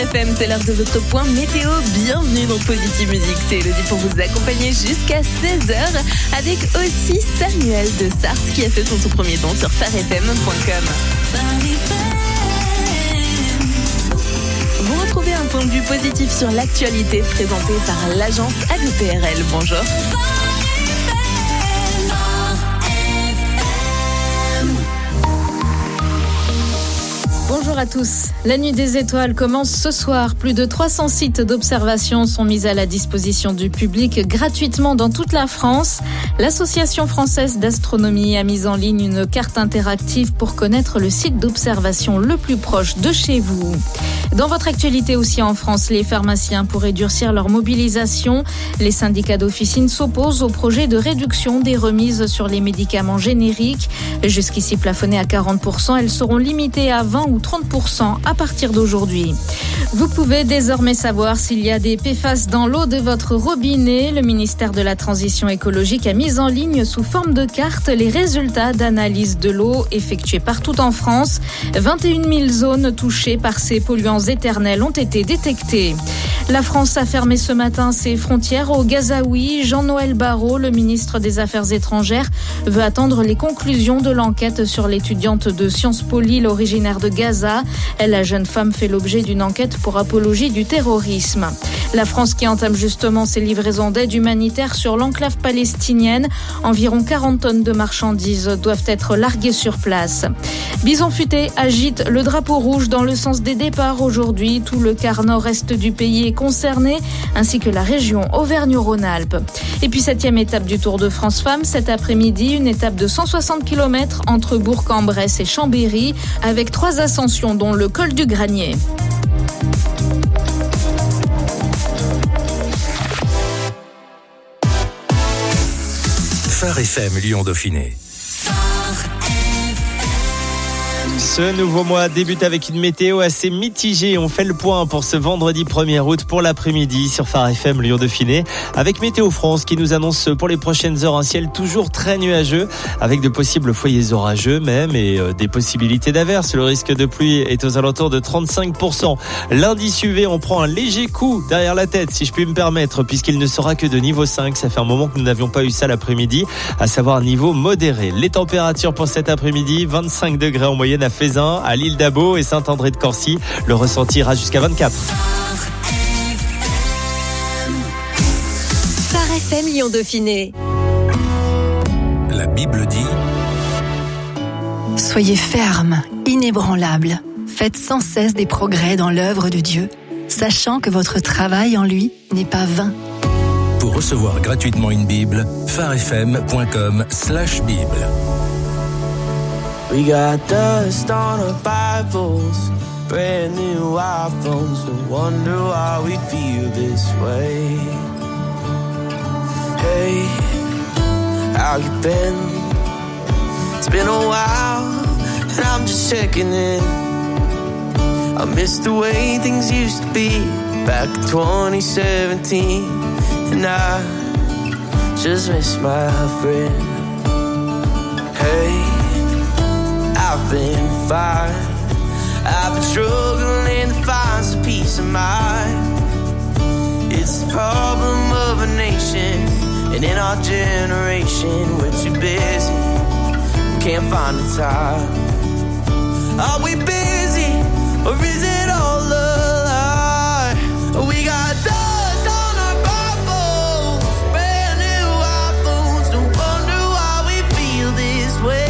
FM, c'est l'heure de votre point météo. Bienvenue dans Positive Musique. C'est Elodie pour vous accompagner jusqu'à 16h avec aussi Samuel de Sarthe qui a fait son tout premier don sur farfm.com. Vous retrouvez un point de vue positif sur l'actualité présenté par l'agence ADPRL. Bonjour. Bonjour à tous. La nuit des étoiles commence ce soir. Plus de 300 sites d'observation sont mis à la disposition du public gratuitement dans toute la France. L'Association française d'astronomie a mis en ligne une carte interactive pour connaître le site d'observation le plus proche de chez vous. Dans votre actualité aussi en France, les pharmaciens pourraient durcir leur mobilisation. Les syndicats d'officine s'opposent au projet de réduction des remises sur les médicaments génériques. Jusqu'ici plafonnées à 40%, elles seront limitées à 20 ou 30% à partir d'aujourd'hui. Vous pouvez désormais savoir s'il y a des PFAS dans l'eau de votre robinet. Le ministère de la Transition écologique a mis en ligne sous forme de carte les résultats d'analyse de l'eau effectués partout en France. 21 000 zones touchées par ces polluants éternels ont été détectées. La France a fermé ce matin ses frontières au Gazaoui. Jean-Noël Barrot, le ministre des Affaires étrangères, veut attendre les conclusions de l'enquête sur l'étudiante de Sciences Po Lille originaire de Gaza. La jeune femme fait l'objet d'une enquête pour apologie du terrorisme. La France qui entame justement ses livraisons d'aide humanitaire sur l'enclave palestinienne. Environ 40 tonnes de marchandises doivent être larguées sur place. Bison Futé agite le drapeau rouge dans le sens des départs aujourd'hui. Tout le quart nord-est du pays est concerné, ainsi que la région Auvergne-Rhône-Alpes. Et puis 7e étape du Tour de France Femmes cet après-midi, une étape de 160 km entre Bourg-en-Bresse et Chambéry, avec 3 ascensions dont le col du Granier. Phare FM Lyon-Dauphiné. Ce nouveau mois débute avec une météo assez mitigée. On fait le point pour ce vendredi 1er août pour l'après-midi sur Phare FM Lyon-Dauphiné avec Météo France qui nous annonce pour les prochaines heures un ciel toujours très nuageux avec de possibles foyers orageux même et des possibilités d'averses. Le risque de pluie est aux alentours de 35%. L'indice UV, on prend un léger coup derrière la tête si je puis me permettre puisqu'il ne sera que de niveau 5. Ça fait un moment que nous n'avions pas eu ça l'après-midi, à savoir niveau modéré. Les températures pour cet après-midi, 25 degrés en moyenne à Fézin, à l'île d'Abo et Saint-André-de-Corcy. Le ressenti ira jusqu'à 24. Phare FM Lyon-Dauphiné. La Bible dit: Soyez fermes, inébranlables. Faites sans cesse des progrès dans l'œuvre de Dieu, sachant que votre travail en lui n'est pas vain. Pour recevoir gratuitement une Bible, farfm.com/Bible. We got dust on our Bibles, brand new iPhones. No wonder why we feel this way. Hey, how you been? It's been a while, and I'm just checking in. I miss the way things used to be back in 2017, and I just miss my friend. Hey, I've been fine. I've been struggling to find some peace of mind. It's the problem of a nation, and in our generation, we're too busy, we can't find the time. Are we busy, or is it all a lie? We got dust on our Bibles, brand new iPhones. No wonder why we feel this way.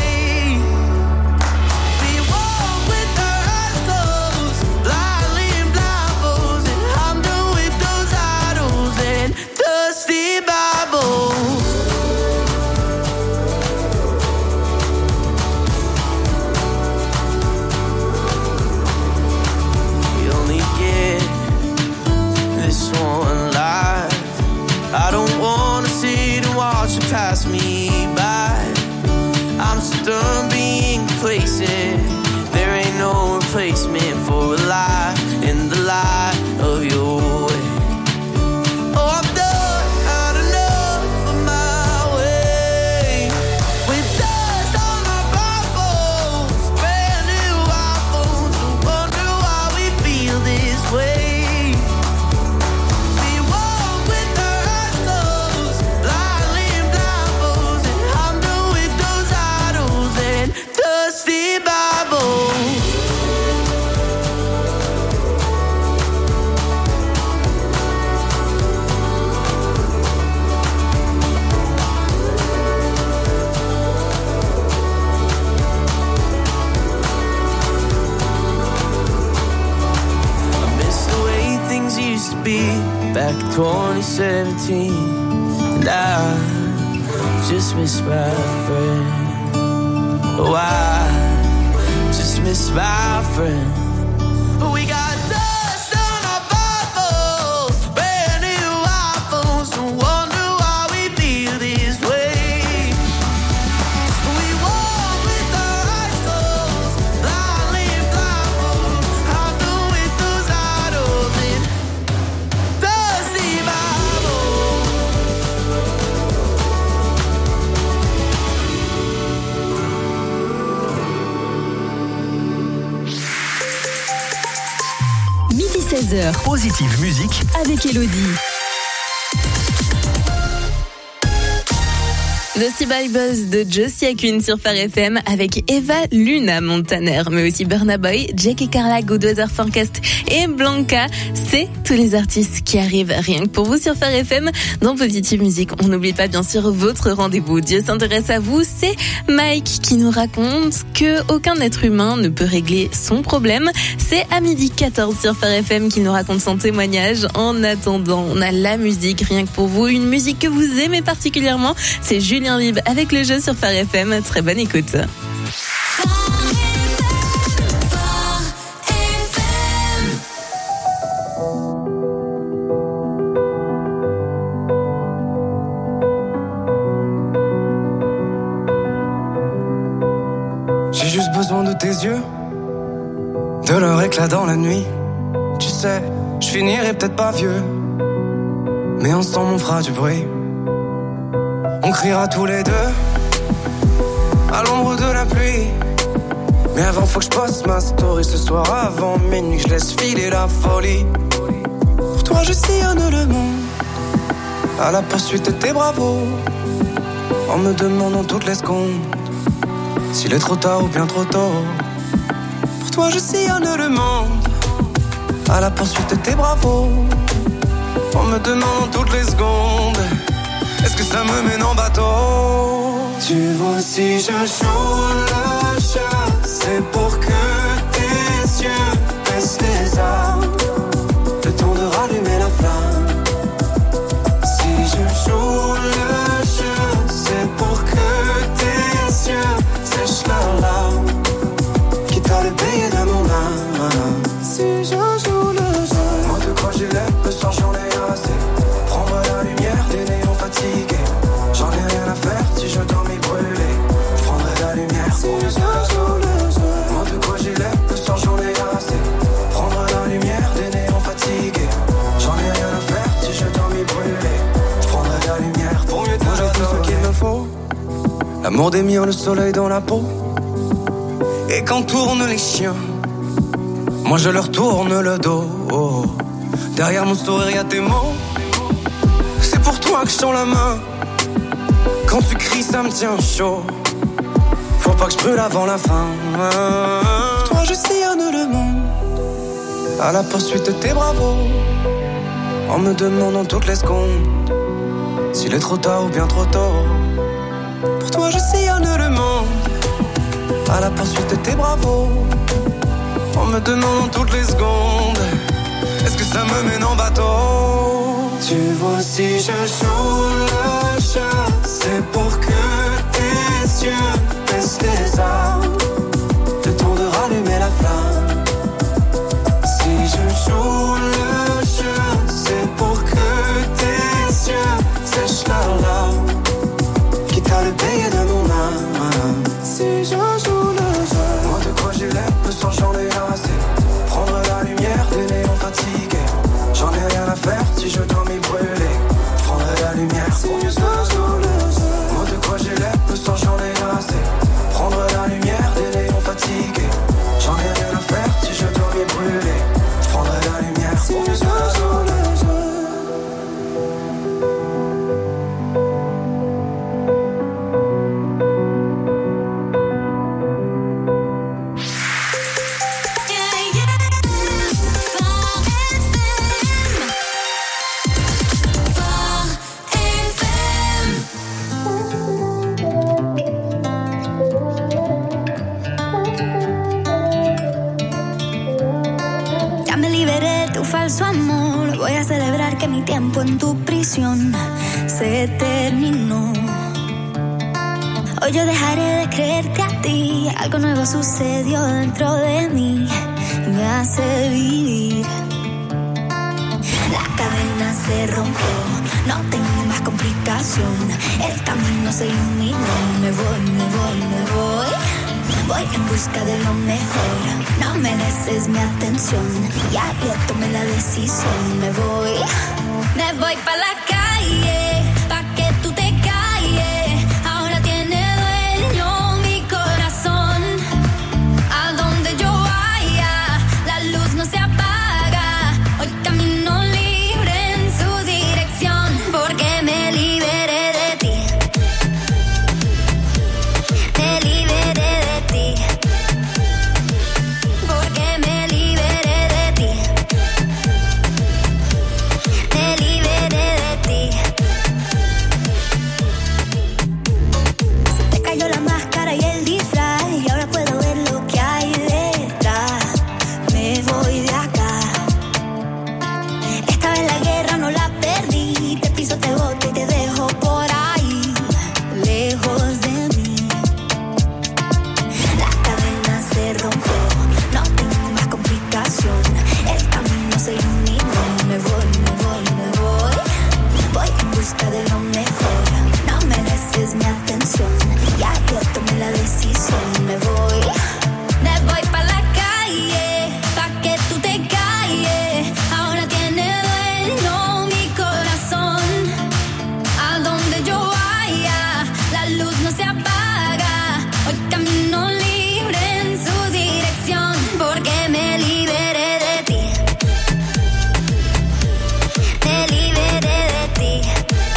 Pass me by. I'm so done being complacent. There ain't no replacement for a life in the light of your way. Oh, I'm done, had enough of my way. With dust on our Bibles, brand new iPhones. No wonder why we feel this way. 2017, and I just miss my friend. Oh, I just miss my friend. We got dust on our Bibles, brand new iPhones, no wonder why we feel this way. We walk with our eyes closed, blindly blindfold, out there with those idols in dusty Bibles. 16h. Positive Musique Avec Elodie. Dusty Bibles de Josie Akun sur Phare FM avec Eva Luna Montaner, mais aussi Burna Boy, Jackie Carla, Good Weather Forecast et Blanca. C'est tous les artistes qui arrivent rien que pour vous sur Phare FM. Dans Positive Musique, on n'oublie pas bien sûr votre rendez-vous. Dieu s'intéresse à vous. C'est Mike qui nous raconte que aucun être humain ne peut régler son problème. C'est à 12h14 sur Phare FM qui nous raconte son témoignage. En attendant, on a la musique rien que pour vous. Une musique que vous aimez particulièrement. C'est Julien Libre avec le jeu sur Phare FM. Très bonne écoute. J'ai juste besoin de tes yeux, de leur éclat dans la nuit. Tu sais, je finirai peut-être pas vieux, mais ensemble on fera du bruit. On criera tous les deux à l'ombre de la pluie. Mais avant faut que je poste ma story ce soir avant minuit, que je laisse filer la folie. Pour toi je sillonne le monde à la poursuite de tes bravos, en me demandant toutes les secondes s'il est trop tard ou bien trop tôt. Pour toi je sillonne le monde à la poursuite de tes bravos, en me demandant toutes les secondes est-ce que ça me mène en bateau. Tu vois si je joue le jeu, c'est pour que tes yeux baissent les armes, le temps de rallumer la flamme. Si je joue le jeu, c'est pour que tes yeux sèchent leurs larmes, quitte à le payer de mon âme. Si je joue le jeu, moi de quoi j'ai l'air, le soir j'en ai assez. Prendre la lumière des néons fatigués, j'en ai rien à faire si je dois m'y brûler. Je prendrai la lumière si je joue le jeu. Moi de quoi j'ai l'air, le soir j'en ai assez. Prendre la lumière des néons fatigués, j'en ai rien à faire si je dois m'y brûler. Je prendrai la lumière pour mieux te moi j'ai tout ce qu'il me faut, l'amour des miens, le soleil dans la peau. Et quand tournent les chiens, moi je leur tourne le dos. Derrière mon sourire y'a tes mots, c'est pour toi que je tends la main. Quand tu cries ça me tient chaud, faut pas que je brûle avant la fin. Pour toi je sillonne le monde à la poursuite de tes bravos, en me demandant toutes les secondes s'il est trop tard ou bien trop tôt. Pour toi je sillonne le monde à la poursuite de tes bravos, en me demandant toutes les secondes est-ce que ça me mène en bateau. Tu vois si je joue le jeu, c'est pour que tes yeux baissent les armes, le temps de rallumer la flamme. Si je joue le jeu, c'est pour que tes yeux sèchent leurs larmes, quitte à le payer de mon âme. Si je joue le jeu, moi de quoi j'ai l'air, le soir j'en ai assez. Prendre la lumière des néons fatigués, j'en ai rien à faire si je dois m'y brûler. Je prendrai la lumière si je joue le jeu. Moi de quoi j'ai l'air, le soir j'en ai assez. Prendre la lumière des néons fatigués, j'en ai rien à faire si je dois m'y brûler. Je prendrai la lumière si je joue le jeu. mi tiempo en tu prisión se terminó. Hoy yo dejaré de creerte a ti. Algo nuevo sucedió dentro de mí, me hace vivir. La cadena se rompió, no tengo más complicación. El camino se iluminó, me voy. Voy en busca de lo mejor, no mereces mi atención. Ya yo tomé la decisión, me voy pa' la calle, pa' que tú te calles. Ahora tiene dueño mi corazón. A donde yo vaya, la luz no se apaga. Hoy camino libre en su dirección, porque me liberé de ti. Me liberé de ti. Porque me liberé de ti. Me liberé de ti. Se te cayó la máscara y el disfraz, y ahora puedo ver lo que hay detrás. Me voy de acá. Esta vez la guerra no la perdí. Te piso, te boto y te dejo por ahí, lejos de mí. La cadena se rompió, no tengo más complicación. El camino se iluminó, me voy. Voy en busca de lo mejor, no mereces mi atención. Ya yo tomé la decisión, me voy pa' la calle, pa' que tú te calles. Ahora tiene dueño mi corazón. A donde yo vaya, la luz no se apaga. Hoy camino libre en su dirección, porque me liberé de ti. Me liberé de ti.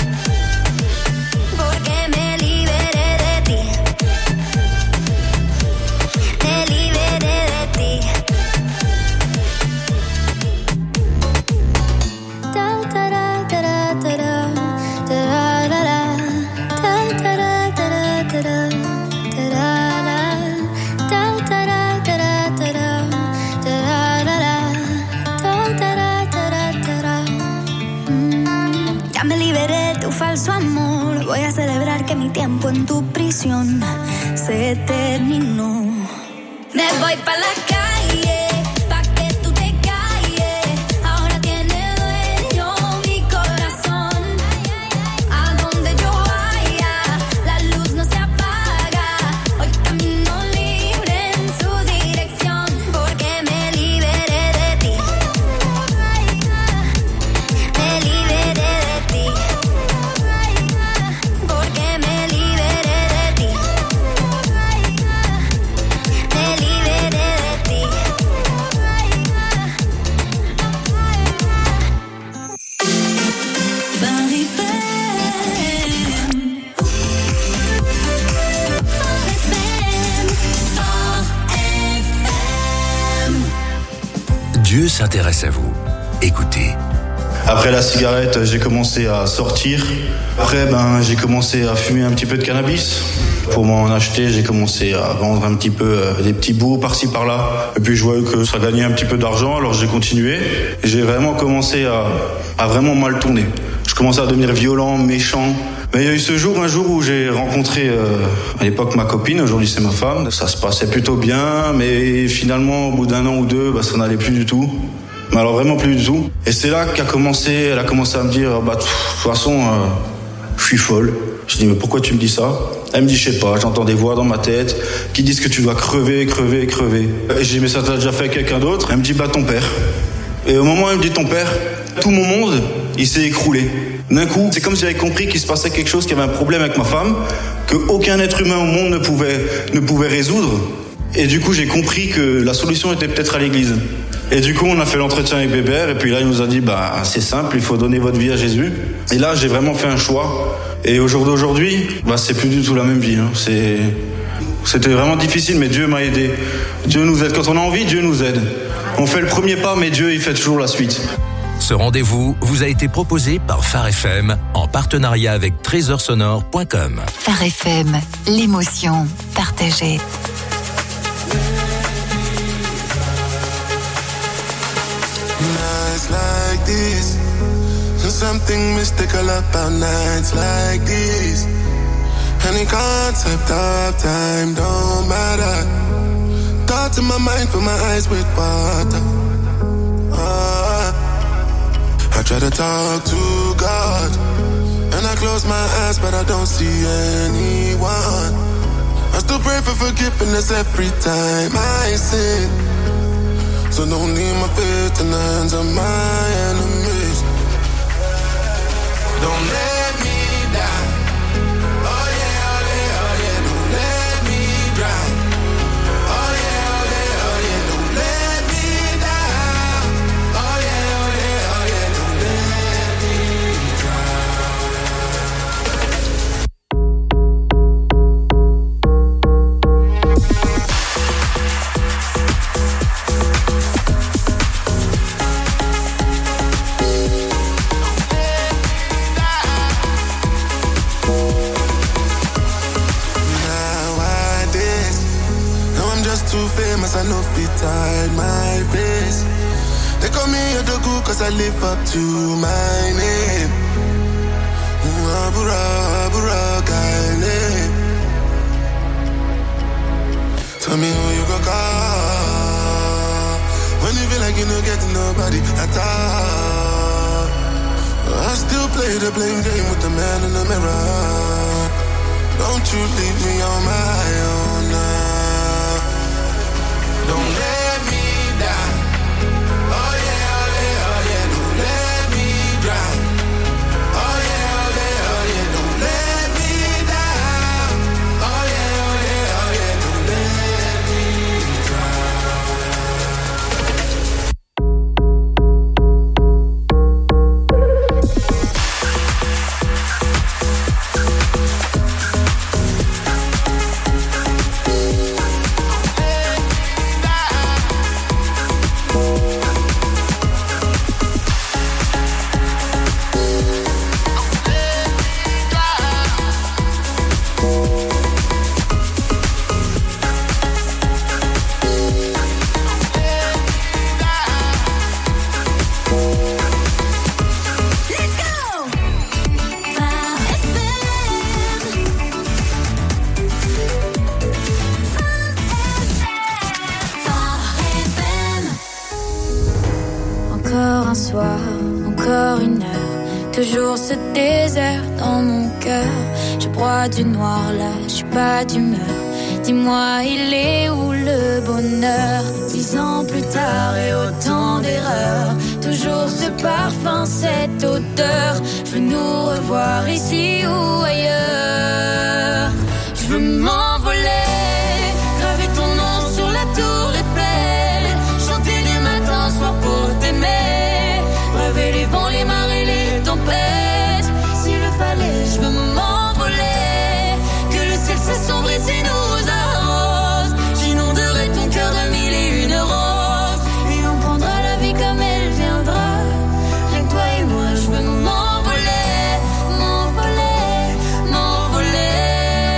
Porque me liberé de ti. Me liberé de ti. Ta ta ra ta ra ta ra ta ra ra ra. Ta ta ra ta ra ta ra ta ra ra. Ta ta ra ta ra ta ra ta ra ra ra. Ta ta ra ta ra ta ra. Ya me liberé de tu falso amor. Voy a celebrar que mi tiempo en tu prisión se terminó. Me voy pa' la calle, pa' que tú te calles. Ahora tiene dueño mi corazón. A donde yo vaya, la luz no se apaga. Hoy camino libre en su dirección, porque me liberé de ti. Me liberé de ti. Porque me liberé de ti. Me liberé de ti. Dieu s'intéresse à vous. Écoutez. Après la cigarette, j'ai commencé à sortir. Après, j'ai commencé à fumer un petit peu de cannabis. Pour m'en acheter, j'ai commencé à vendre un petit peu des petits bouts par-ci par-là. Et puis je voyais que ça gagnait un petit peu d'argent, alors j'ai continué. Et j'ai vraiment commencé à vraiment mal tourner. Je commençais à devenir violent, méchant. Mais il y a eu un jour où j'ai rencontré à l'époque ma copine, aujourd'hui c'est ma femme. Ça se passait plutôt bien, mais finalement au bout d'un an ou deux, ça n'allait plus du tout. Mais alors vraiment plus du tout. Et c'est là elle a commencé à me dire, de toute façon, je suis folle. Je dis, mais pourquoi tu me dis ça? Elle me dit, je sais pas, j'entends des voix dans ma tête qui disent que tu dois crever. Et j'ai dit, mais ça t'a déjà fait avec quelqu'un d'autre? Elle me dit, ton père. Et au moment où elle me dit ton père, tout mon monde, il s'est écroulé. D'un coup, c'est comme si j'avais compris qu'il se passait quelque chose, qu'il y avait un problème avec ma femme, qu'aucun être humain au monde ne pouvait résoudre. Et du coup, j'ai compris que la solution était peut-être à l'église. Et du coup, on a fait l'entretien avec Bébert, et puis là, il nous a dit, c'est simple, il faut donner votre vie à Jésus. Et là, j'ai vraiment fait un choix. Et au jour d'aujourd'hui, c'est plus du tout la même vie. Hein. C'était vraiment difficile, mais Dieu m'a aidé. Dieu nous aide. Quand on a envie, Dieu nous aide. On fait le premier pas, mais Dieu, il fait toujours la suite. Ce rendez-vous vous a été proposé par Phare FM en partenariat avec trésorsonore.com. Phare FM, l'émotion partagée. Nights like this, There's something mystical about nights like these. Any concept of time don't matter. Thoughts in my mind, fill my eyes with water. I try to talk to God, and I close my eyes, but I don't see anyone. I still pray for forgiveness every time I sin. So don't leave my faith in the hands of my enemies. Don't let me down. Oh yeah, oh yeah, oh yeah. Don't let me drown. Oh yeah, oh yeah, oh yeah. Don't let me down. Oh yeah, oh yeah, oh yeah. Don't let me too famous, I know fit hide my face. They call me a dogu cause I live up to my name. Abura, Abura, Kaile. Tell me who you go call when you feel like you don't get nobody at all. I still play the blame game with the man in the mirror. Don't you leave me on my own now. Don't let me down. Oh yeah, oh yeah, oh yeah. Don't let me drown. Oh yeah, oh yeah, oh yeah. Don't let me down. Oh yeah, oh yeah, oh yeah. Don't let me Encore un soir, encore une heure, toujours ce désert dans mon cœur. Je broie du noir là, je suis pas d'humeur. Dis-moi, il est où le bonheur? 10 ans plus tard et autant d'erreurs, toujours ce parfum, cette odeur. Je veux nous revoir ici ou ailleurs. Je veux m'envoler, graver ton nom sur la tour Eiffel, chanter du matin au soir pour t'aimer, rêver les vents, les marées, les tempêtes. S'il le fallait, je veux m'envoler, que le ciel s'assombrit et nous arrose. J'inonderai ton cœur de 1001 roses, et on prendra la vie comme elle viendra. Rien que toi et moi, je veux m'envoler, m'envoler, m'envoler.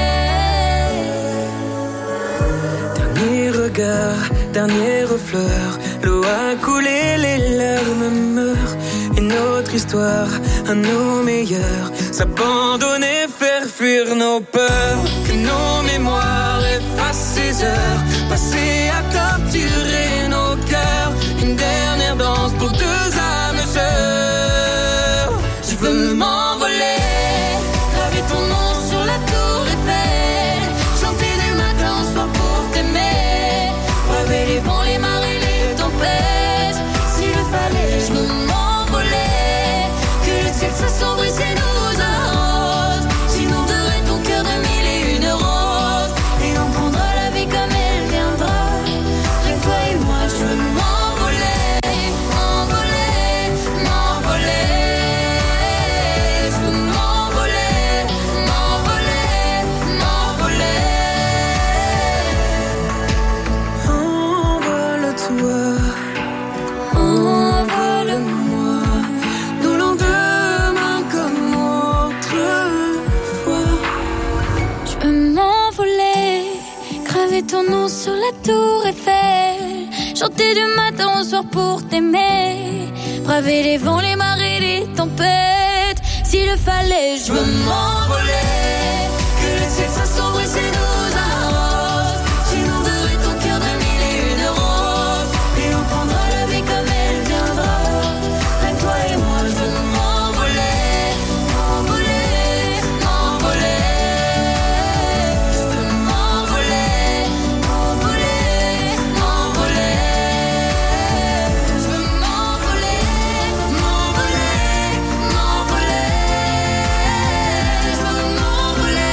Dernier regard, dernière fleur, l'eau a coulé, les larmes meurent. Et notre histoire, à nos meilleurs, s'abandonner, faire fuir nos peurs. Que nos mémoires effacent ces heures passées à torturer nos cœurs. Une dernière danse pour deux âmes sœurs. Je veux m'envoler, graver ton nom sur la tour Eiffel, chanter du matin au soir pour t'aimer, rêver les vents, les marées, les tempêtes. S'il le fallait, je veux m'envoler, que le ciel s'assombrit et nous arrose. J'inonderai ton cœur de 1001 roses, et on prendra la vie comme elle viendra. Rien que toi et moi, je veux m'envoler, m'envoler, m'envoler. Je veux m'envoler, m'envoler, m'envoler. Envole-toi, envole-moi, nos lendemains comme autrefois. Je veux m'envoler, graver ton nom sur la tour Eiffel, chanter du matin au soir pour t'aimer, braver les vents, les marées, les tempêtes. S'il le fallait, je veux m'envoler. Que le ciel s'assombrit, c'est nous arrose. J'inonderai ton cœur de mille et une roses. Et on prendra la vie comme elle viendra. Rien que toi et moi, je veux m'envoler. M'envoler, m'envoler. Je veux m'envoler. M'envoler, m'envoler. Je veux m'envoler. M'envoler, m'envoler. Je veux m'envoler.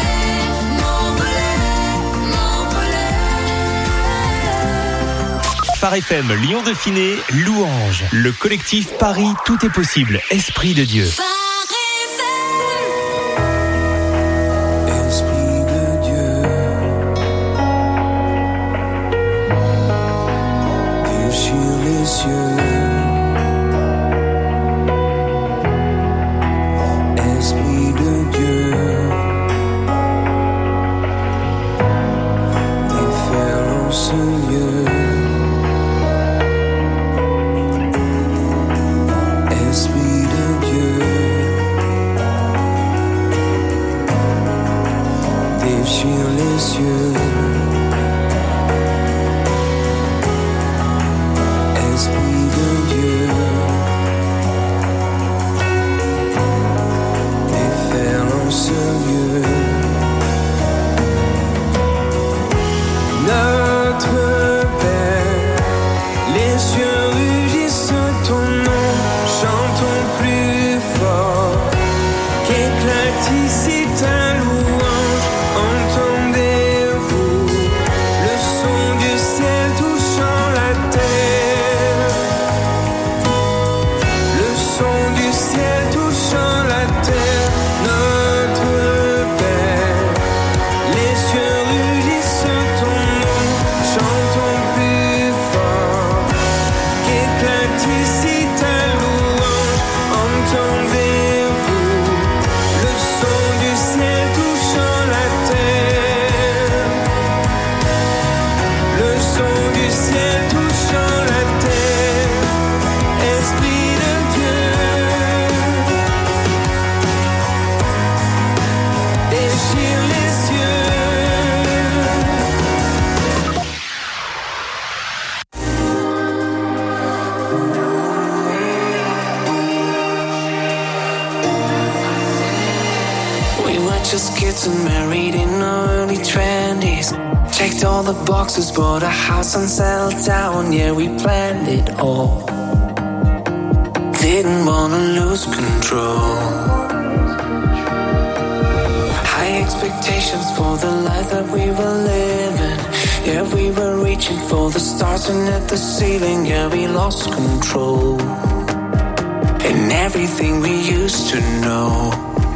M'envoler, m'envoler. Phare FM, Lyon Dauphiné, Louange. Le collectif Paris, tout est possible. Esprit de Dieu. Esprit de Dieu, déchire les cieux. Esprit de Dieu, déferle ce lieu. Esprit de Dieu, déchire les cieux. Esprit de Dieu, déferle ce lieu. Notre Père, les cieux rugissent ton nom, chantons plus fort, qu'éclate ici ta louange. Entendez-vous le son du ciel touchant la terre, le son du ciel touchant la terre. Notre Père, les cieux rugissent ton nom, chantons plus fort, qu'éclate ici ta louange. Entendez-vous le son du ciel touchant la terre, le son du ciel touchant la terre. Esprit de Dieu, déchire les cieux. We were just kids and married in our early 20s. Checked all the boxes, bought a house and settled down. Yeah, we planned it all. Didn't wanna lose control. High expectations for the life that we were living. Yeah, we were reaching for the stars and at the ceiling. Yeah, we lost control. And everything we used to know.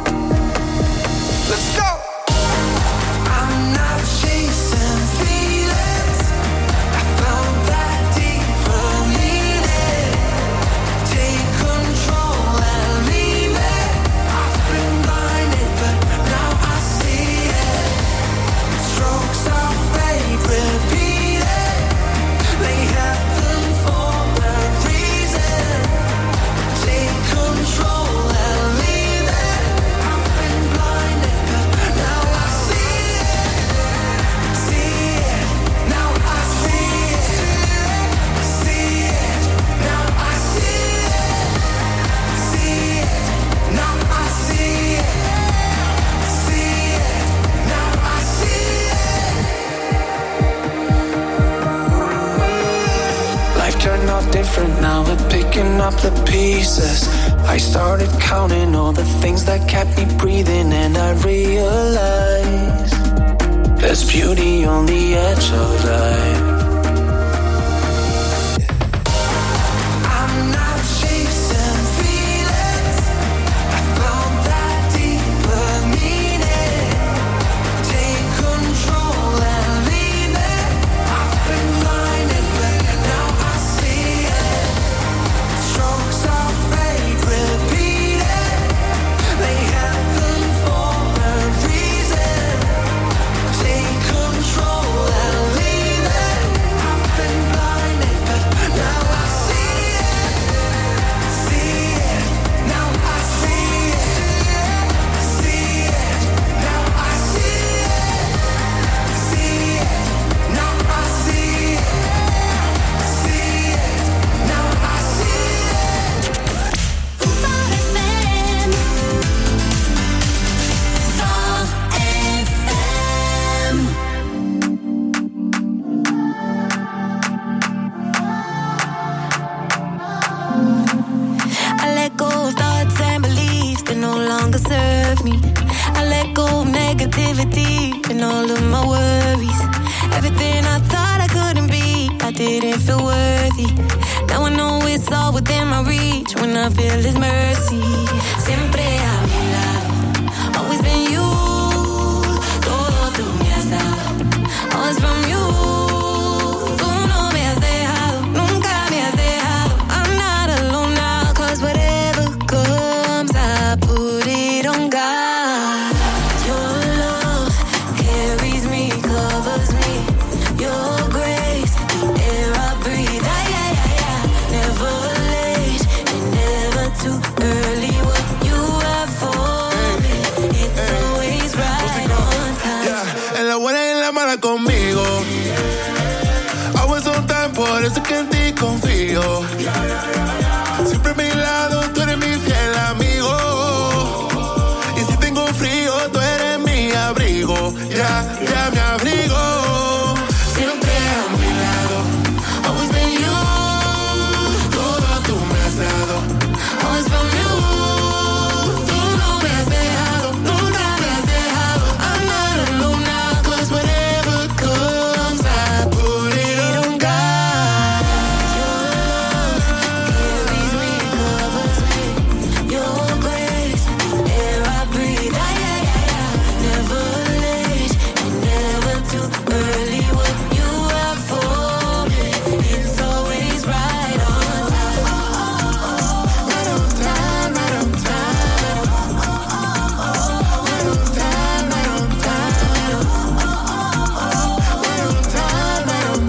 Let's go! I'm not chasing feelings. I found that deeper meaning. Take control and leave it. I've been blinded, but now I see it. Strokes of fate repeated. They happen for a reason. Take control and leave it. I've been blinded, but now I see it. See it, now I see it. See it, now I see it. See it, now I see it. See it, now I see it. Life turned out different, now we're picking up the pieces. I started counting all the things that kept me breathing, and I realized there's beauty on the edge of life. I'm not chasing feelings. I found that deeper meaning. Take control and leave it. I've been blinded, but now I see it. Strokes of fate repeated. They happen for a reason. Take control and leave it. me. I let go of negativity and all of my worries. Everything I thought I couldn't be, I didn't feel worthy. Now I know it's all within my reach when I feel His mercy. Siempre a mi lado, always been you. Todo tú me has dado, always from you. Tú no me has dejado, nunca me has dejado. I'm not alone now, 'cause whatever comes, I put it on God. Your love carries me, covers me. Your grace, the air I breathe. Never late and never too early. What you have for me, it's always right on time. Yeah, en la buena y en la mala conmigo. Always on time, por eso que en ti confío. Siempre a mi lado, tú eres mi fiel amigo. Y si tengo frío, tú eres mi abrigo. Ya me abrigo. Siempre a mi lado, always been you. Todo tú me has dado, Always from you. Tú no me has dejado, nunca me has dejado. I'm not alone now, 'cause whatever comes, I put it on God. Your love carries me, covers me. Your grace, the air I breathe. Never late and never too early. What you have for me, it's always right on time. Right on time, right on time. Right on time, right on time. Right on time, right on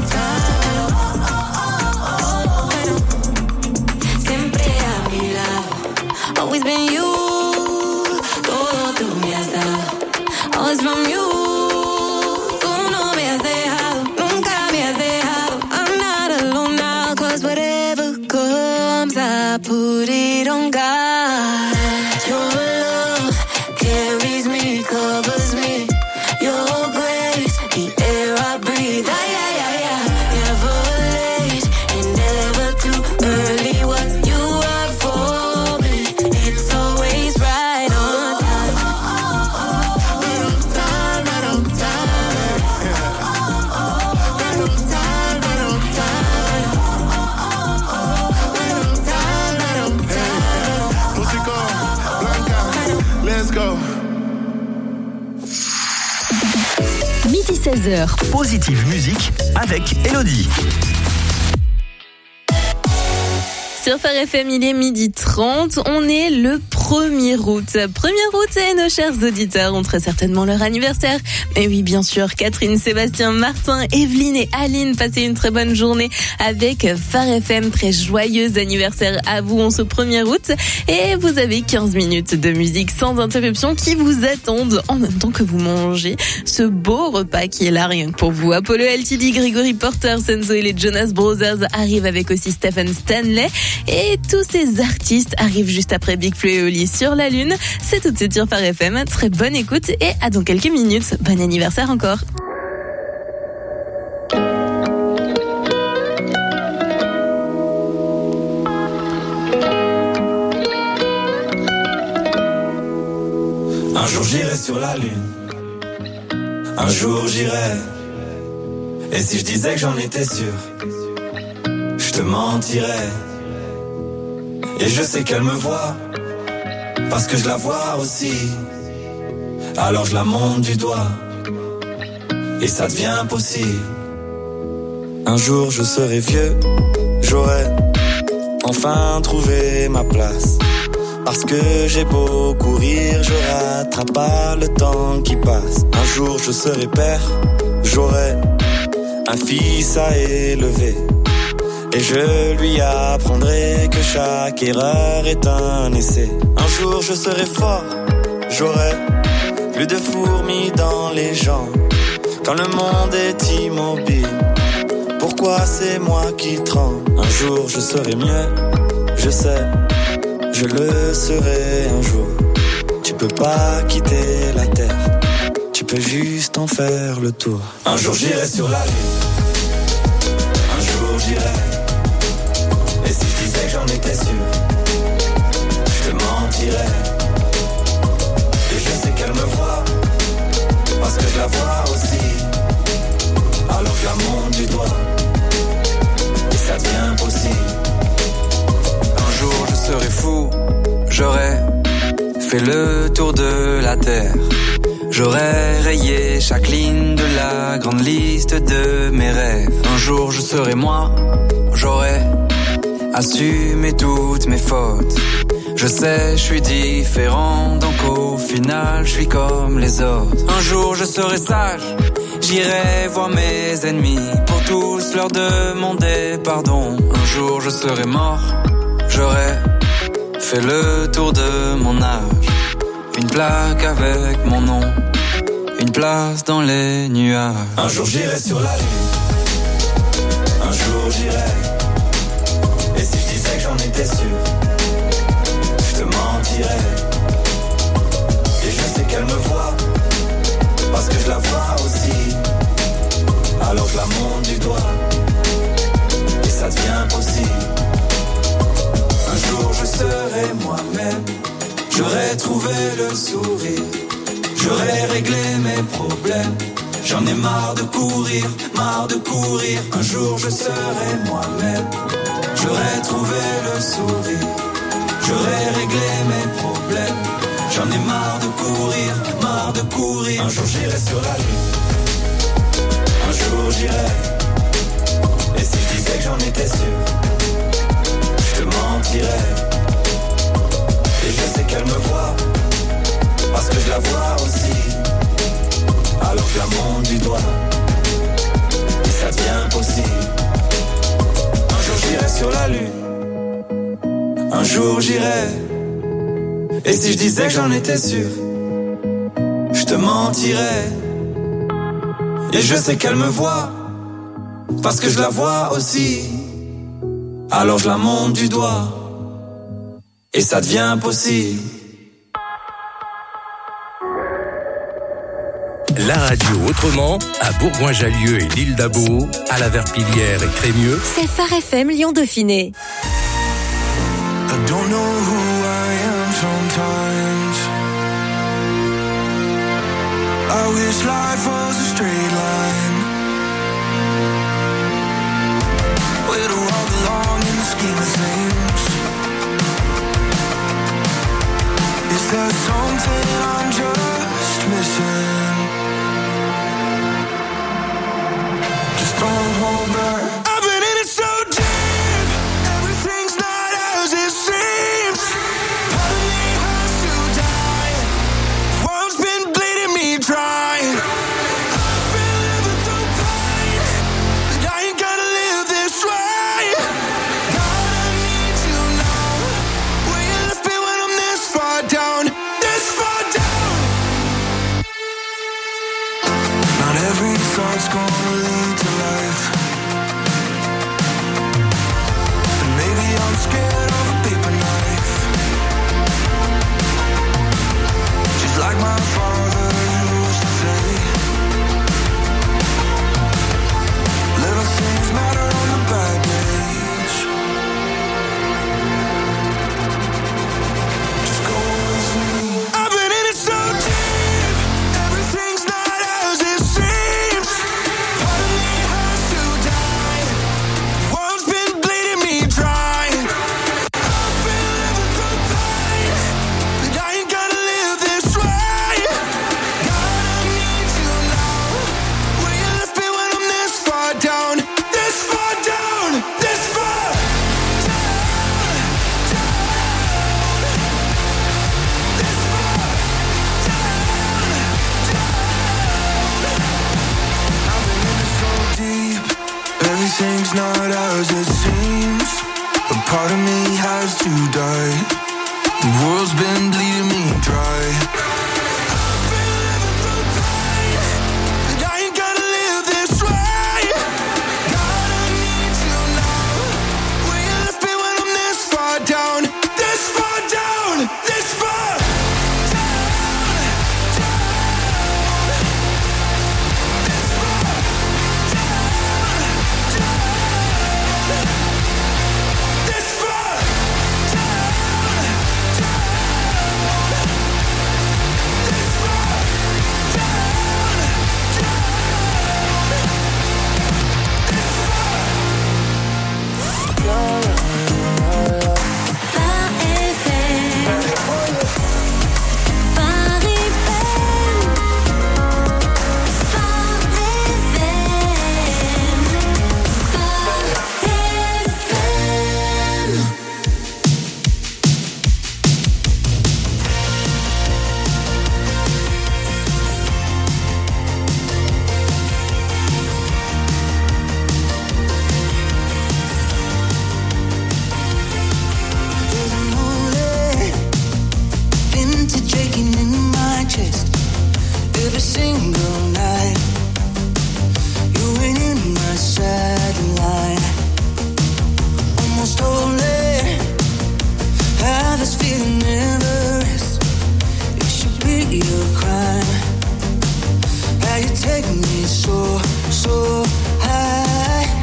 time. Siempre a mi lado, always been you. Todo tú me has dado, always from you. Tú no me has dejado, nunca me has dejado. I'm not alone now, 'cause whatever comes, I put it on God. Your love carries me, covers me. Your grace, the air I breathe. Never late and never too early. What you have for me, it's always right on time. Right on time, right on time. Right on time, right on time. Right on time, right on time. Músico, Blanca, let's go. Midi 16h, Positive Musique avec Elodie. Sur Phare FM, il est 12h30. On est le 1er août. 1er août et nos chers auditeurs ont très certainement leur anniversaire. Mais oui, bien sûr, Catherine, Sébastien, Martin, Evelyne et Aline, passez une très bonne journée avec Phare FM. Très joyeux anniversaire à vous en ce 1er août. Et vous avez 15 minutes de musique sans interruption qui vous attendent en même temps que vous mangez ce beau repas qui est là rien que pour vous. Apollo LTD, Gregory Porter, Senzo et les Jonas Brothers arrivent avec aussi Stephen Stanley. Et tous ces artistes arrivent juste après Big Flo et Oli sur la Lune. C'est tout de suite sur Phare FM. Très bonne écoute et à dans quelques minutes. Bon anniversaire encore. Un jour j'irai sur la Lune. Un jour j'irai. Et si je disais que j'en étais sûr, je te mentirais. Et je sais qu'elle me voit, parce que je la vois aussi. Alors je la monte du doigt, et ça devient possible. Un jour je serai vieux, j'aurai enfin trouvé ma place. Parce que j'ai beau courir, je rattrape pas le temps qui passe. Un jour je serai père, j'aurai un fils à élever. Et je lui apprendrai que chaque erreur est un essai. Un jour je serai fort, j'aurai plus de fourmis dans les jambes. Quand le monde est immobile, pourquoi c'est moi qui tremble? Un jour je serai mieux, je sais, je le serai un jour. Tu peux pas quitter la terre, tu peux juste en faire le tour. Un jour j'irai sur la lune, un jour j'irai. Et si je disais que j'en étais sûr, je te mentirais. Et je le tour de la terre. J'aurais rayé chaque ligne de la grande liste de mes rêves. Un jour je serai moi, j'aurais assumé toutes mes fautes. Je sais, je suis différent, donc au final, je suis comme les autres. Un jour je serai sage, j'irai voir mes ennemis pour tous leur demander pardon. Un jour je serai mort, j'aurais fait le tour de mon âge. Une plaque avec mon nom, une place dans les nuages. Un jour j'irai sur la lune, un jour j'irai. Et si je disais que j'en étais sûr, je te mentirais. Et je sais qu'elle me voit, parce que je la vois aussi. Alors je la monte du doigt, et ça devient possible. Un jour je serai moi-même, j'aurai trouvé le sourire, j'aurai réglé mes problèmes. J'en ai marre de courir, marre de courir. Un jour je serai moi-même, j'aurai trouvé le sourire, j'aurai réglé mes problèmes. J'en ai marre de courir, marre de courir. Un jour j'irai sur la lune, un jour j'irai. Et si je disais que j'en étais sûr, je te mentirais. Et je sais qu'elle me voit, parce que je la vois aussi. Alors je la monte du doigt, et ça devient possible. Un jour j'irai sur la lune, un jour j'irai. Et si je disais que j'en étais sûr, je te mentirais. Et je sais qu'elle me voit, parce que je la vois aussi. Alors je la monte du doigt, et ça devient possible. La radio autrement, à Bourgoin-Jallieu et l'île d'Abo, à la Verpillière et Crémieux. C'est Phare FM Lyon-Dauphiné. I don't know who I am sometimes. I wish life was a straight line. Where do I belong in the scheme of things? Is there something I'm just missing? Just don't hold back. I've been in it so deep, everything's not as it seems. Part of me has to die. World's been bleeding me dry. I've been living through pain, but I ain't gonna live this way. God, I need you now. Will you lift me when I'm this far down? This far down. Not every thought's gonna lead to life. And maybe I'm scared of a paper knife. Just like my father used to say, little things matter on the bad days. Just go with me. I've been in it so deep, everything's not as it seems. Part of me has to die. World's been bleeding me dry. I've been living through pain, but I ain't gonna live this way. God, I need you now. Will you lift me when I'm this far down? This far down, this far down, this far down. I've been in it so deep, everything's not as it seems. A part of me has to die. The world's been bleeding me dry. I've been living through pain, but I ain't gonna live this way. God, I need you now. Will you lift me when I'm this far down? This far down, this far down, down. This far down, down. This far down, down. single night. You ain't in my satellite. Almost holy. Have this feeling never is. It should be a crime. How you take me so high.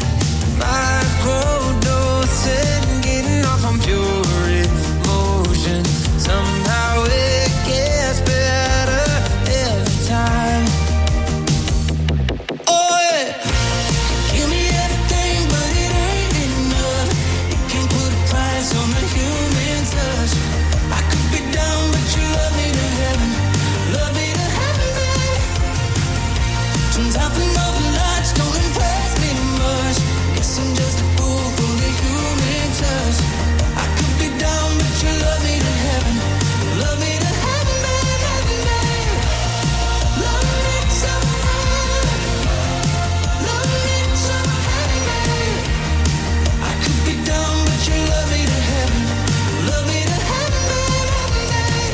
Microdosing, getting off on pure emotion. Somehow it gets better every time. Oh yeah. Give me everything, but it ain't enough. You can't put a price on the human touch. I could be down, but you love me to heaven. Love me to heaven, babe. Turns out the northern lights don't impress me much. Guess I'm just a fool for the human touch. I could be down, but you love me to heaven. Love me to heaven, babe, heaven, babe. Love me so much. Love me so heaven, babe. I could be down, but you love me to heaven. Love me to heaven, babe, heaven, babe.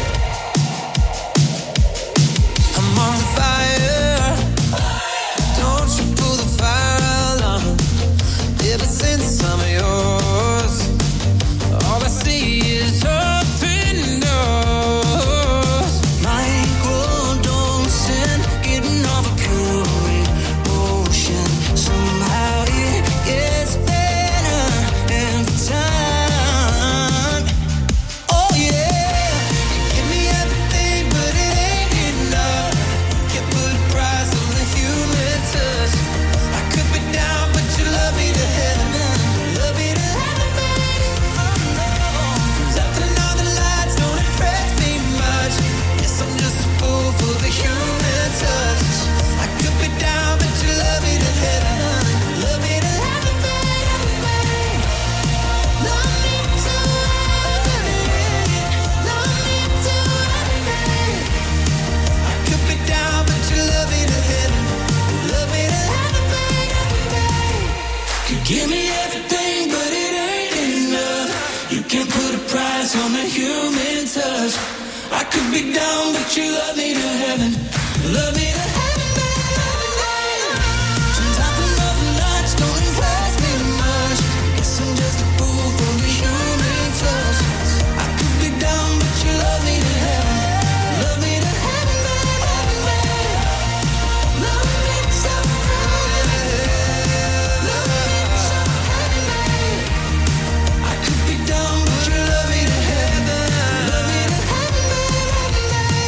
I'm on fire. Don't you pull the fire alarm. Ever since I'm yours, all I see is open doors. Microdosing, getting off a pure emotion. Somehow it gets better every time. Oh yeah, give me everything, but it ain't enough. Can't put a price on the human touch. I could be down, but you love me to heaven. Love me to heaven, baby. Oh no. Cause after now the lights don't impress me much. Guess I'm just a fool for the human touch. I could be down, but you love me to heaven. Love me to heaven, baby. Love me to heaven. Love me to heaven. I could be down, but you love me to heaven. Love me to heaven, baby. Could give me everything, but it ain't enough. You can't put a price on the human touch. I could be down, but you love me to heaven. Love me to heaven, baby. Turns out the northern lights don't impress me much. Guess I'm just a fool for the human touch. I could be down, but you love me to heaven. Love me to heaven, baby. Love me so much. Love me so heaven, baby. I could be down, but you love me to heaven. Love me to heaven, baby.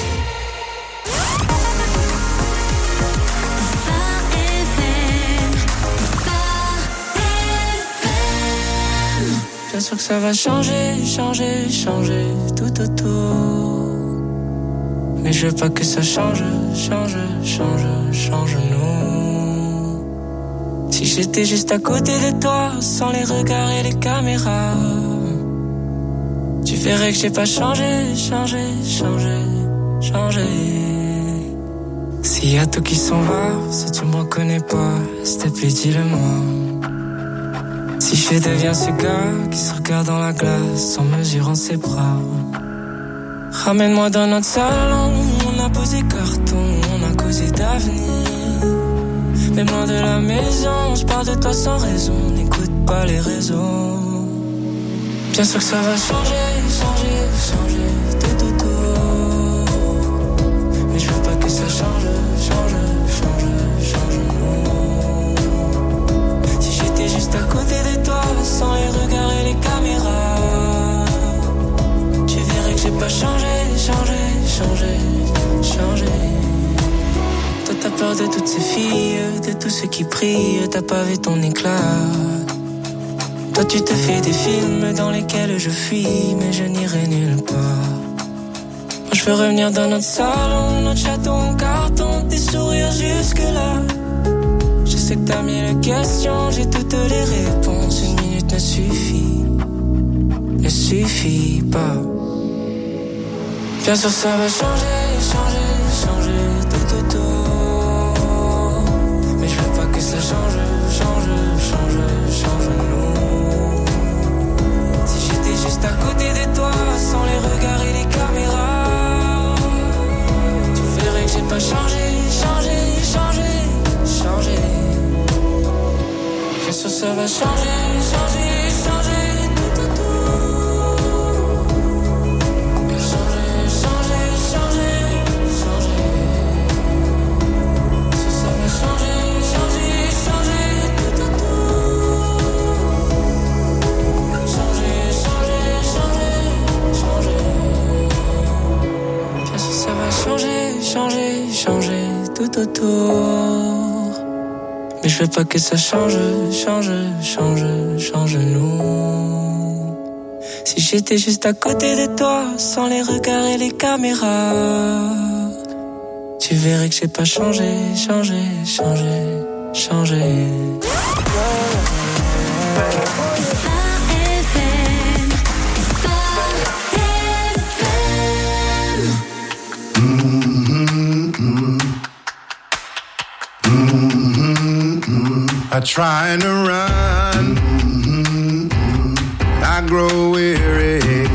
Bien sûr que ça va changer, tout autour. Mais je veux pas que ça change nous. Si j'étais juste à côté de toi, sans les regards et les caméras, tu verrais que j'ai pas changé. S'il y a tout qui s'en va, si tu me reconnais pas, s'il te plaît dis-le-moi. Si je deviens ce gars qui se regarde dans la glace en mesurant ses bras, ramène-moi dans notre salon, on a posé carton, on a causé d'avenir. Même loin de la maison, je parle de toi sans raison, n'écoute pas les réseaux. Bien sûr que ça va changer tout autour. Mais je veux pas que ça change nous. Si j'étais juste à côté de toi, sans les regards et les caméras, tu verrais que j'ai pas changé. Toi t'as peur de toutes ces filles, de tous ceux qui prient, t'as pas vu ton éclat. Toi tu te fais des films dans lesquels je fuis, mais je n'irai nulle part. Moi je veux revenir dans notre salon, notre château en carton, tes sourires jusque là. Je sais que t'as mille questions, j'ai toutes les réponses. Une minute ne suffit pas. Bien sûr ça va changer tout autour. Mais je veux pas que ça change nous. Si j'étais juste à côté de toi, sans les regards et les caméras, tu verrais que j'ai pas changé. va changer, changer, changer tout, tout, tout. Changer, changer, changer, changer. Ça va changer, changer, changer tout, tout, tout. Changer, changer, changer, changer. Ça va changer, changer, changer tout autour. Mais je veux pas que ça change, change, change, change nous. Si j'étais juste à côté de toi, sans les regards et les caméras, tu verrais que j'ai pas changé, changé, changé, changé. I try to run, I grow weary.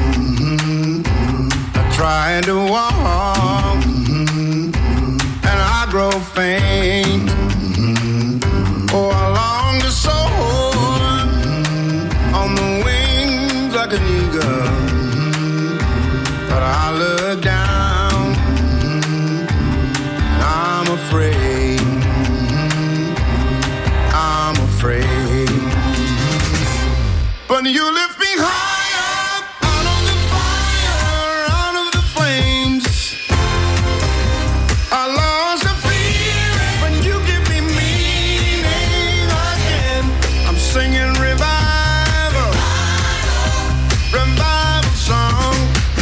I try to walk, and I grow faint. Oh, I long to soar on the wings like an eagle, but I look down, and I'm afraid. But you lift me higher, out of the fire, out of the flames. I lost the feeling, but you give me meaning again. I'm singing revival, revival song.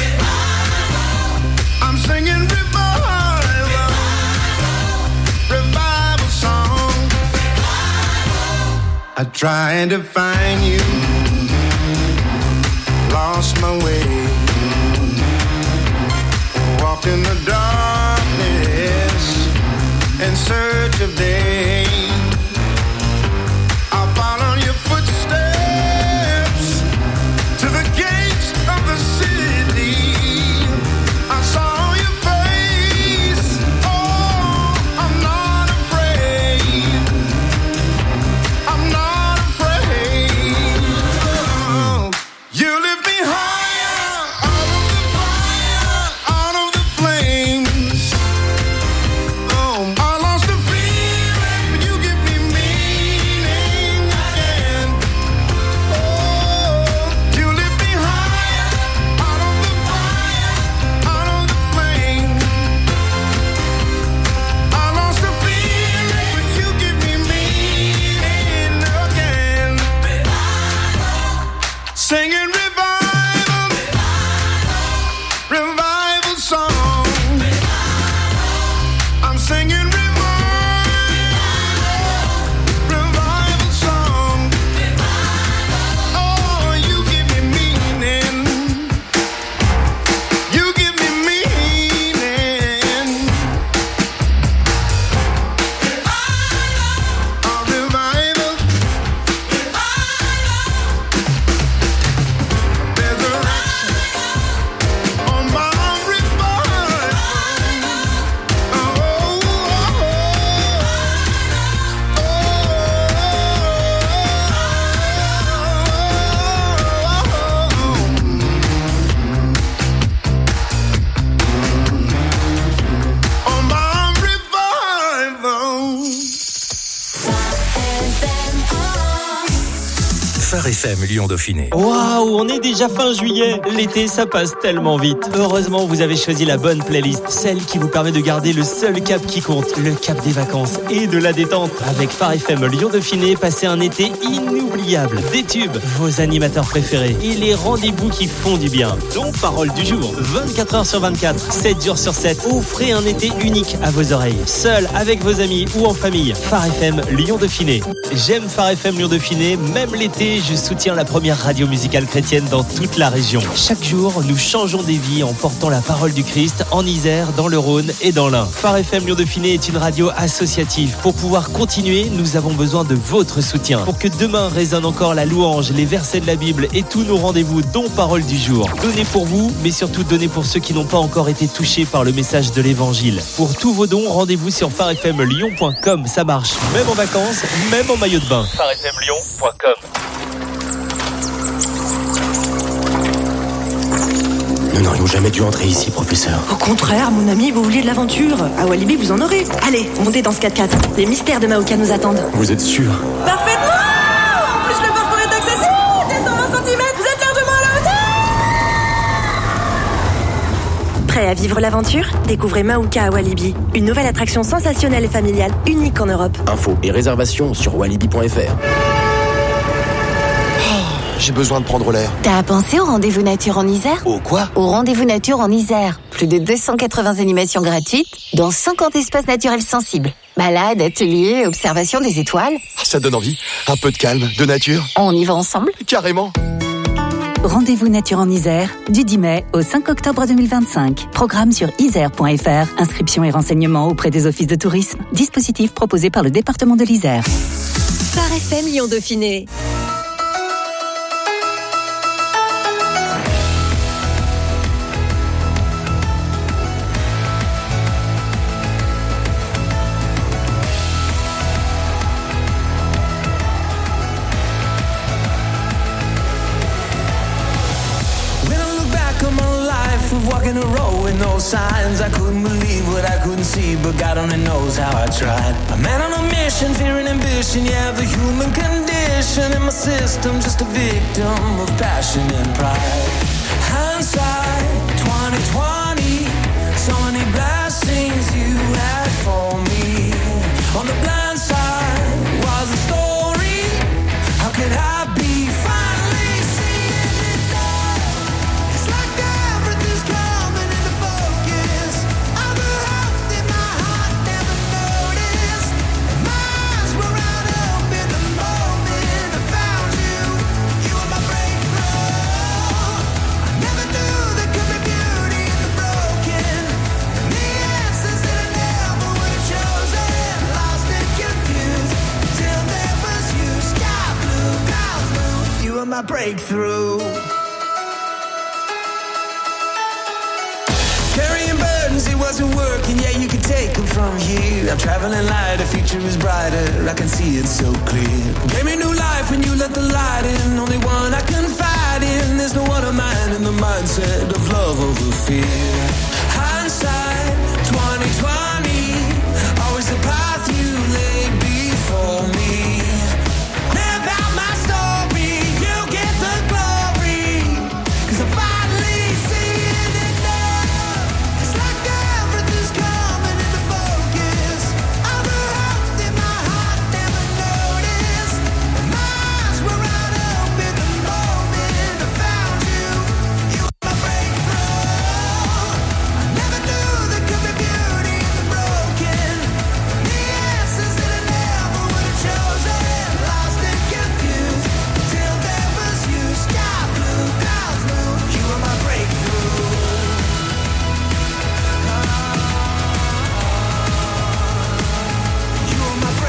I'm singing revival, revival song. I tried to find you, lost my way, walked in the darkness in search of day. I'll follow your footsteps to the gates of the city. I saw your face, oh, I'm not afraid, I'm not afraid. Oh, you lift me higher, out of the fire, out of the flames. Oh, I lost the feeling, but you give me meaning again. Oh, you lift me higher, out of the fire, out of the flames. I lost the feeling, but you give me meaning again. Singing revival, revival song. I'm singing revival song. Oh, you give me meaning. You give me meaning. A revival. Resurrection on my revival. Oh, on my revival. Phare FM Lyon Dauphiné. Waouh, on est déjà fin juillet. L'été, ça passe tellement vite. Heureusement, vous avez choisi la bonne playlist, celle qui vous permet de garder le seul cap qui compte, le cap des vacances et de la détente. Avec Phare FM Lyon Dauphiné, passez un été inoubliable. Des tubes, vos animateurs préférés et les rendez-vous qui font du bien. Donc, parole du jour, 24 heures sur 24, 7 jours sur 7. Offrez un été unique à vos oreilles. Seul, avec vos amis ou en famille. Phare FM Lyon Dauphiné. J'aime Phare FM Lyon Dauphiné, même l'été, je soutiens la première radio musicale chrétienne dans toute la région. Chaque jour, nous changeons des vies en portant la parole du Christ en Isère, dans le Rhône et dans l'Ain. Phare FM Lyon Dauphiné est une radio associative. Pour pouvoir continuer, nous avons besoin de votre soutien. Pour que demain résonne encore la louange, les versets de la Bible et tous nos rendez-vous, dont Parole du jour. Donnez pour vous, mais surtout donnez pour ceux qui n'ont pas encore été touchés par le message de l'Évangile. Pour tous vos dons, rendez-vous sur pharefmlyon.com. Ça marche, même en vacances, même en maillot de bain. pharefmlyon.com. Nous n'aurions jamais dû entrer ici, professeur. Au contraire, mon ami, vous vouliez de l'aventure. À Walibi, vous en aurez. Allez, montez dans ce 4x4. Les mystères de Maoka nous attendent. Vous êtes sûr? Parfaitement! En plus, le parcours est accessible. Des 120 cm, vous êtes largement à la hauteur. Prêt à vivre l'aventure? Découvrez Maoka à Walibi. Une nouvelle attraction sensationnelle et familiale, unique en Europe. Infos et réservations sur walibi.fr. J'ai besoin de prendre l'air. T'as pensé au rendez-vous nature en Isère? Au quoi? Au rendez-vous nature en Isère. Plus de 280 animations gratuites dans 50 espaces naturels sensibles. Balades, ateliers, observation des étoiles. Ça donne envie. Un peu de calme, de nature. On y va ensemble? Carrément. Rendez-vous nature en Isère, du 10 mai au 5 octobre 2025. Programme sur isère.fr. Inscription et renseignements auprès des offices de tourisme. Dispositif proposé par le département de l'Isère. Phare FM Lyon Dauphiné. Walking a road with no signs. I couldn't believe what I couldn't see, but God only knows how I tried. A man on a mission, fear and ambition, yeah, the human condition. In my system, just a victim of passion and pride. Hindsight, 2020, so many blessings you had for me. On the blind side was a story. How could I be finally seeing it now? It's like everything's coming into focus. I'm wrapped in my heart, never noticed. My eyes were right up in the moment I found you. You were my breakthrough. I never knew there could be beauty in the broken. And the answers that I never would have chosen. Lost and confused till there was you. Sky blue, clouds blue. You were my breakthrough. Carrying burdens, it wasn't working. Yeah, you could take them from here. I'm traveling light, the future is brighter. I can see it so clear. Gave me new life when you let the light in. Only one I confide in. There's no one of mine in the mindset of love over fear. Hindsight, 2020. Always the path you laid before me. Live out my story, you get the glory. 'Cause I'm finally seeing it now. It's like everything's coming into focus. I'm wrapped in my heart, never noticed. And my eyes were right up in the moment I found you. You were my breakthrough. I never knew there could be beauty in the broken. The answers that I never would have chosen. Lost and confused till there was you. Sky blue, clouds blue. You were my breakthrough. You were my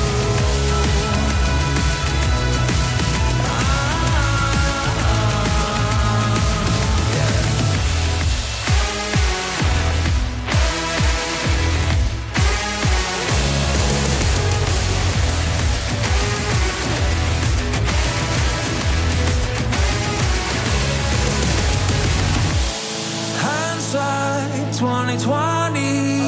Hindsight, 2020.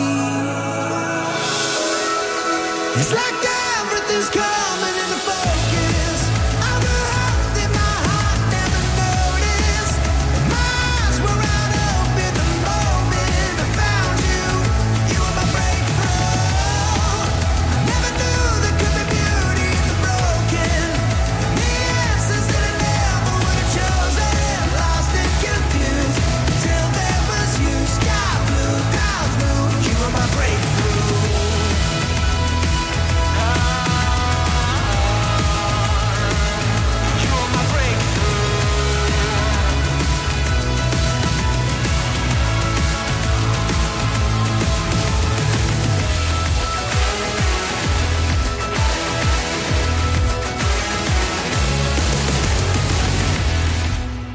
It's like everything's coming into focus. I'm wrapped in my heart, never noticed. And my eyes were right up in the moment I found you. You were my breakthrough. I never knew there could be beauty in the broken. And the answers that I never would have chosen. Lost and confused till there was you. Sky blue, clouds blue. You were my breakthrough.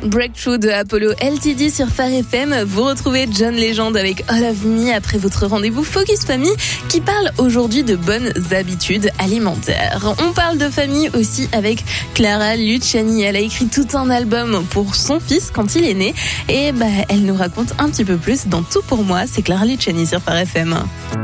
Breakthrough de Apollo LTD sur Phare FM. Vous retrouvez John Legend avec All of Me après votre rendez-vous Focus Famille qui parle aujourd'hui de bonnes habitudes alimentaires. On parle de famille aussi avec Clara Luciani. Elle a écrit tout un album pour son fils quand il est né et elle nous raconte un petit peu plus dans Tout pour moi. C'est Clara Luciani sur Phare FM.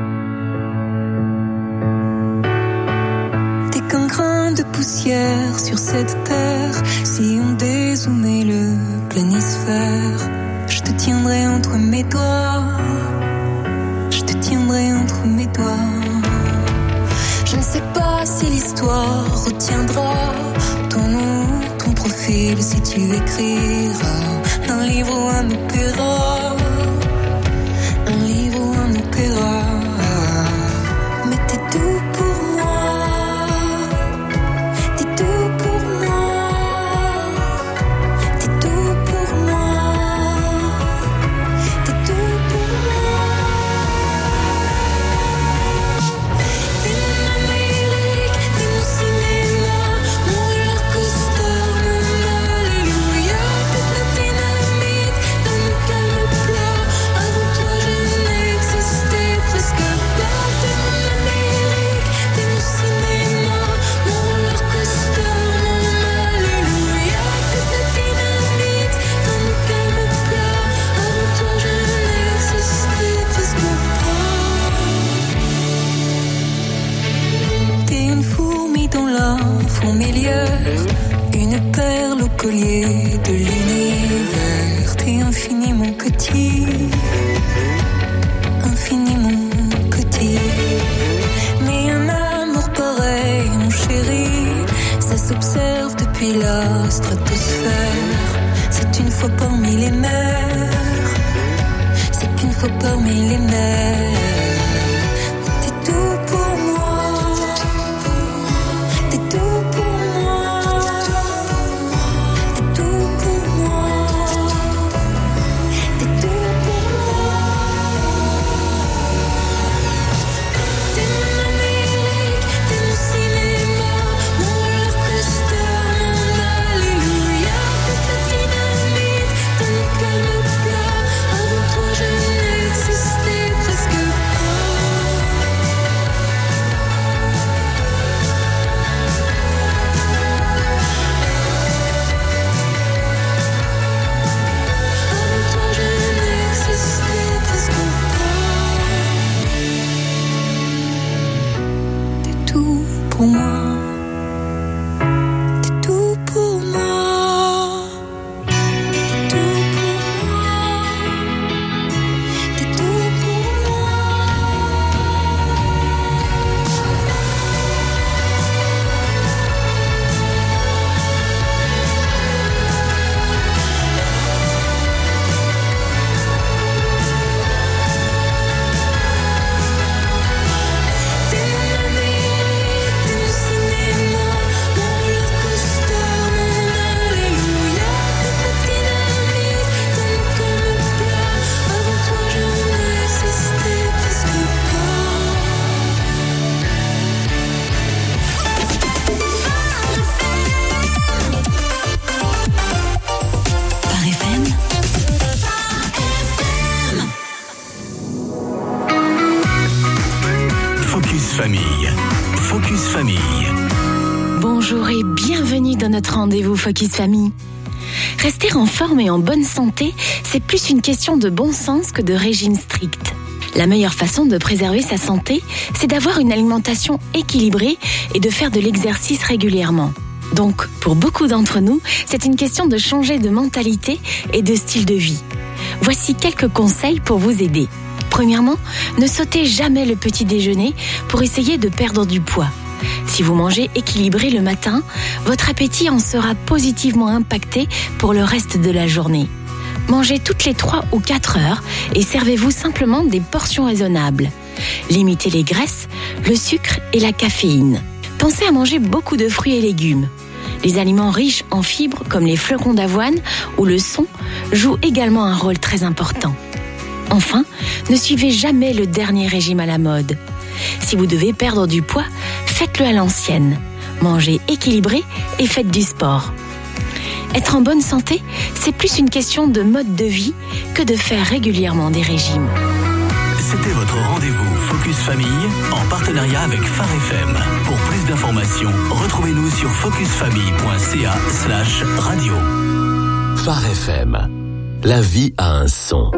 T'es qu'un grain de poussière sur cette terre. Si on dézoomait le planisphère, je te tiendrai entre mes doigts. Je te tiendrai entre mes doigts. Je ne sais pas si l'histoire retiendra ton nom, ton profil, si tu écriras un livre ou un opéra. Un livre ou un opéra. Mais t'es tout pour moi. T'es tout pour moi. T'es tout pour moi. T'es tout pour moi. T'es mon Amérique, t'es mon cinéma, mon roller coaster, mon alléluia. T'es la dynamite dans mon calme plat. Avant toi je n'existais presque pas. T'es mon Amérique, t'es mon cinéma, mon roller coaster, mon alléluia. T'es la dynamite dans mon calme plat. Avant toi je n'existais presque pas. T'es une fourmi dans la fourmilière, une perle au collier de l'univers. T'es infiniment petit, infiniment petit. Mais un amour pareil, mon chéri, ça s'observe depuis la stratosphère. C'est une fois parmi les mers, c'est une fois parmi les mers. T'es tout pour moi, t'es tout pour moi, t'es tout pour moi, t'es tout pour moi. T'es mon Amérique, t'es mon cinéma, mon roller coaster, mon alléluia. T'es la dynamite dans mon calme plat. Avant toi je n'existais presque pas. Avant toi je n'existais presque pas. T'es tout pour moi. T'es tout pour moi. T'es tout pour moi. T'es tout pour moi. T'es mon Amérique, t'es mon cinéma, mon roller coaster, mon alléluia. T'es la dynamite dans mon calme plat. Avant toi je n'existais presque Phare FM. Focus Famille. Focus Famille. Bonjour et bienvenue dans notre rendez-vous Focus Famille. Rester en forme et en bonne santé, c'est plus une question de bon sens que de régime strict. La meilleure façon de préserver sa santé, c'est d'avoir une alimentation équilibrée et de faire de l'exercice régulièrement. Donc, pour beaucoup d'entre nous, c'est une question de changer de mentalité et de style de vie. Voici quelques conseils pour vous aider. Premièrement, ne sautez jamais le petit déjeuner pour essayer de perdre du poids. Si vous mangez équilibré le matin, votre appétit en sera positivement impacté pour le reste de la journée. Mangez toutes les 3 ou 4 heures et servez-vous simplement des portions raisonnables. Limitez les graisses, le sucre et la caféine. Pensez à manger beaucoup de fruits et légumes. Les aliments riches en fibres comme les flocons d'avoine ou le son jouent également un rôle très important. Enfin, ne suivez jamais le dernier régime à la mode. Si vous devez perdre du poids, faites-le à l'ancienne. Mangez équilibré et faites du sport. Être en bonne santé, c'est plus une question de mode de vie que de faire régulièrement des régimes. C'était votre rendez-vous Focus Famille en partenariat avec Phare FM. Pour plus d'informations, retrouvez-nous sur focusfamille.ca/radio. Phare FM. La vie a un son.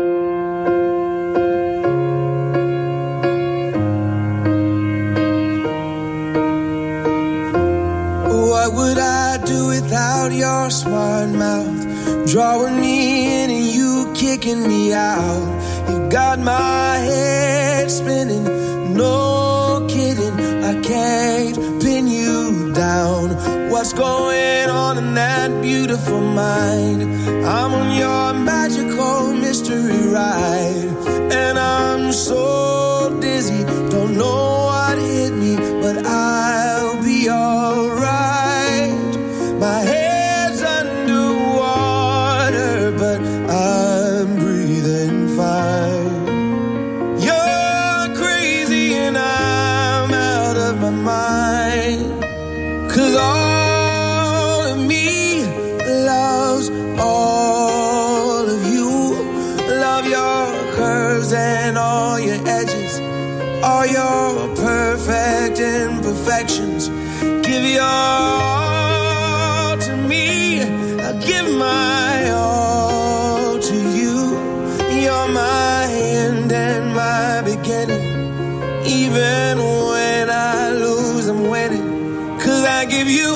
What would I do without your smart mouth? Drawing me in and you kicking me out. You got my head spinning, no kidding. I can't pin you down. What's going on in that beautiful mind? I'm on your magical mystery ride, and I'm so dizzy, don't know what hit me, but I'll be alright. My head's underwater, but I'm breathing fine. You're crazy and I'm out of my mind, 'cause all of me loves all of you. Love your curves and all your edges, all your perfect imperfections. Give your all to me, I'll give my all to you. You're my end and my beginning. Even when I lose, I'm winning, 'cause I give you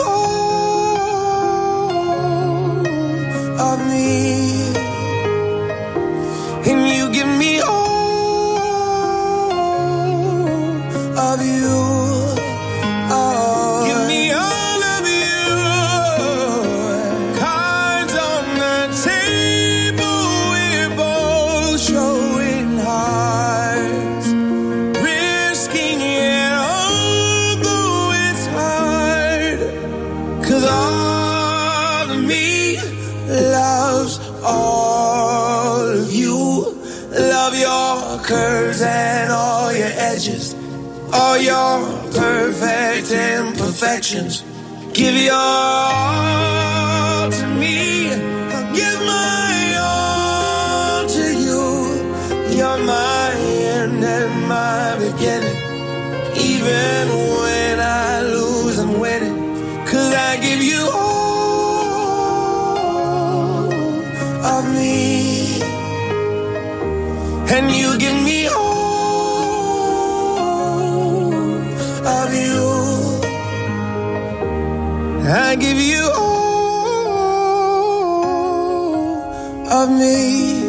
all of me, and you give me all of you. Give me all of you. Cards on the table, we're both showing hearts, risking it although it's hard. 'Cause all of me loves all of you. Love your curves and all your edges, all your perfect imperfections. Give your all to me, I'll give my all to you. You're my end and my beginning. Even when I lose, I'm winning, 'cause I give you all of me, and you give me all of you. I give you all of me.